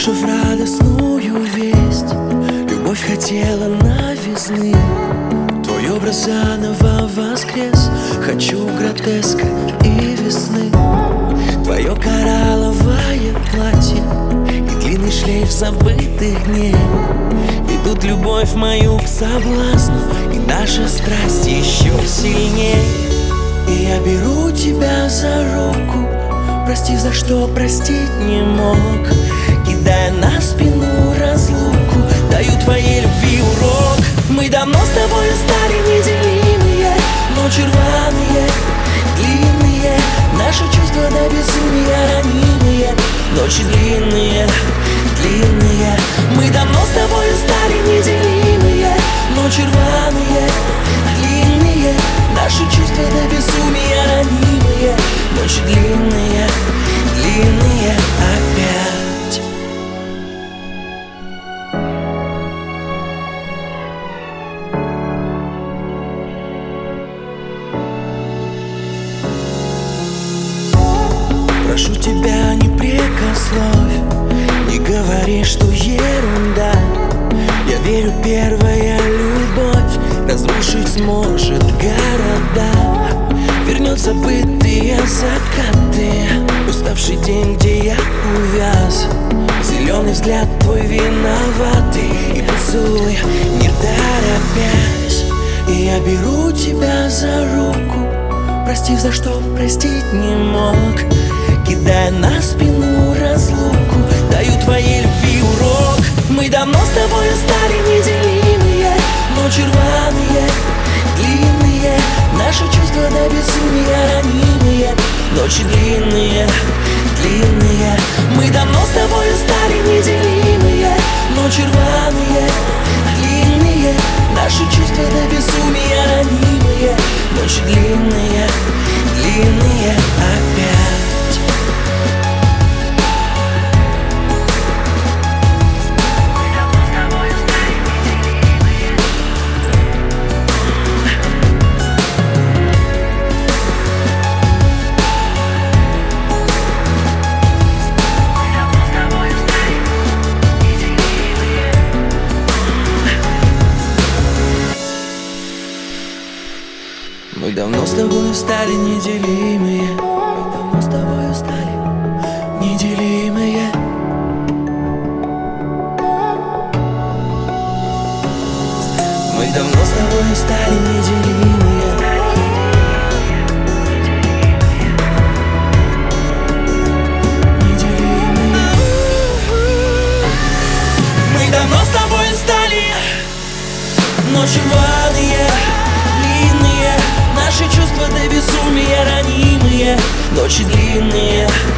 Услышав радостную весть, любовь хотела новизны. Твой образ заново воскрес, хочу гротеска и весны. Твое коралловое платье и длинный шлейф забытых дней ведут любовь мою к соблазну, и наша страсть еще сильней. И я беру тебя за руку, простив, за что простить не мог, кидая на спину разлуку, даю твоей любви урок. Мы давно с тобой стали неделимые, ночи рваные, длинные, наши чувства до безумия ранимые, ночи длинные, длинные. Мы давно с тобой стали неделимые, ночи рваные, длинные, наши чувства до безумия ранимые, ночи длинные, длинные опять. Прошу тебя, не прикословь, не говори, что ерунда. Я верю, первая любовь разрушить сможет города. Вернет забытые закаты, уставший день, где я увяз. Зеленый взгляд твой виноватый, и поцелуй не торопясь. И я беру тебя за руку, простив, за что простить не мог, кидая на спину разлуку, даю твоей любви урок. Мы давно с тобой стали неделимые, ночи рваные, длинные, наши чувства до безумия ранимые, ночи длинные, длинные. Мы давно с тобой стали неделимые, ночи рваные, длинные, наши чувства до безумия ранимые, ночи длинные, длинные опять. Мы давно с тобой стали неделимые, мы давно с тобой стали неделимые. Мы давно с тобой стали неделимые. Неделимые. Мы давно с тобой стали ночи рваные, длинные, наши чувства до безумия ранимые, ночи длинные.